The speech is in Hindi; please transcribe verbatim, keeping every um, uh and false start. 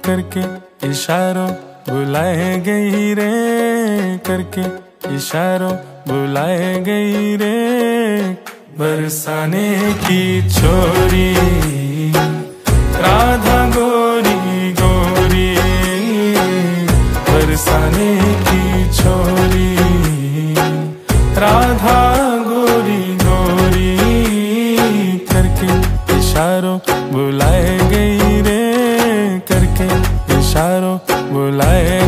करके इशारों बुलाए गई रे, करके इशारों बुलाए गई रे। बरसाने की छोरी राधा गोरी गोरी, बरसाने की छोरी राधा गोरी गोरी, करके इशारों बुलाए गई रे, करके इशारों बुलाए